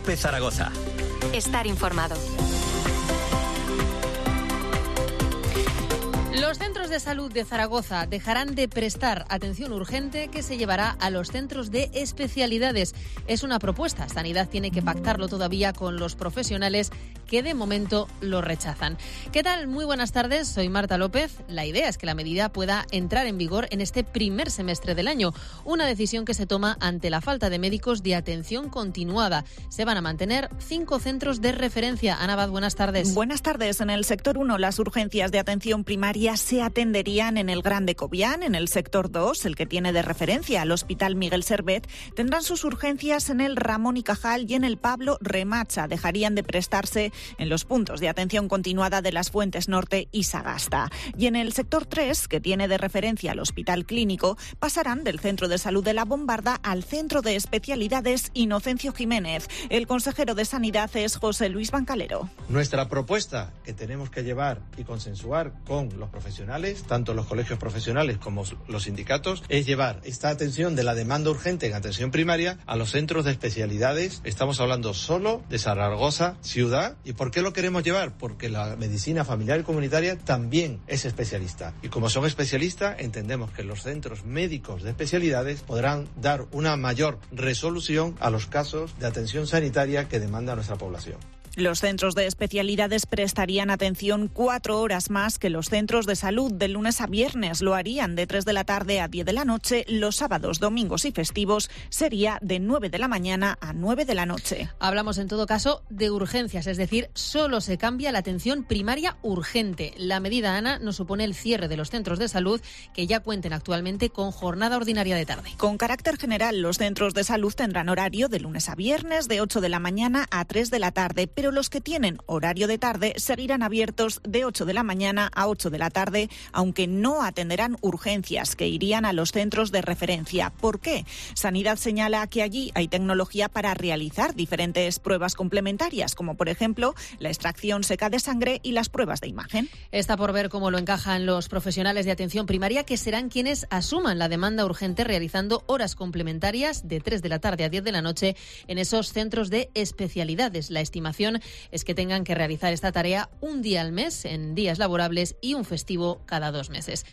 COPE Zaragoza. Estar informado. Los centros de salud de Zaragoza dejarán de prestar atención urgente que se llevará a los centros de especialidades. Es una propuesta. Sanidad tiene que pactarlo todavía con los profesionales que de momento lo rechazan. ¿Qué tal? Muy buenas tardes. Soy Marta López. La idea es que la medida pueda entrar en vigor en este primer semestre del año. Una decisión que se toma ante la falta de médicos de atención continuada. Se van a mantener 5 centros de referencia. Ana Abad, buenas tardes. Buenas tardes. En el sector 1, las urgencias de atención primaria se atenderían en el Gran de Cobián. En el sector 2, el que tiene de referencia al Hospital Miguel Servet, tendrán sus urgencias en el Ramón y Cajal y en el Pablo Remacha. Dejarían de prestarse en los puntos de atención continuada de Las Fuentes Norte y Sagasta. Y en el sector 3, que tiene de referencia al Hospital Clínico, pasarán del Centro de Salud de La Bombarda al Centro de Especialidades Inocencio Jiménez. El consejero de Sanidad es José Luis Bancalero. Nuestra propuesta, que tenemos que llevar y consensuar con los profesionales, tanto los colegios profesionales como los sindicatos, es llevar esta atención de la demanda urgente en atención primaria a los centros de especialidades. Estamos hablando solo de Zaragoza ciudad. ¿Y por qué lo queremos llevar? Porque la medicina familiar y comunitaria también es especialista. Y como son especialistas, entendemos que los centros médicos de especialidades podrán dar una mayor resolución a los casos de atención sanitaria que demanda nuestra población. Los centros de especialidades prestarían atención 4 horas más que los centros de salud. De lunes a viernes lo harían de 3 de la tarde a 10 de la noche. Los sábados, domingos y festivos sería de 9 de la mañana a 9 de la noche. Hablamos en todo caso de urgencias, es decir, solo se cambia la atención primaria urgente. La medida, Ana, no supone el cierre de los centros de salud que ya cuenten actualmente con jornada ordinaria de tarde. Con carácter general, los centros de salud tendrán horario de lunes a viernes de 8 de la mañana a 3 de la tarde, pero los que tienen horario de tarde seguirán abiertos de 8 de la mañana a 8 de la tarde, aunque no atenderán urgencias que irían a los centros de referencia. ¿Por qué? Sanidad señala que allí hay tecnología para realizar diferentes pruebas complementarias, como por ejemplo la extracción seca de sangre y las pruebas de imagen. Está por ver cómo lo encajan los profesionales de atención primaria, que serán quienes asuman la demanda urgente realizando horas complementarias de 3 de la tarde a 10 de la noche en esos centros de especialidades. La estimación es que tengan que realizar esta tarea un día al mes en días laborables y un festivo cada 2 meses.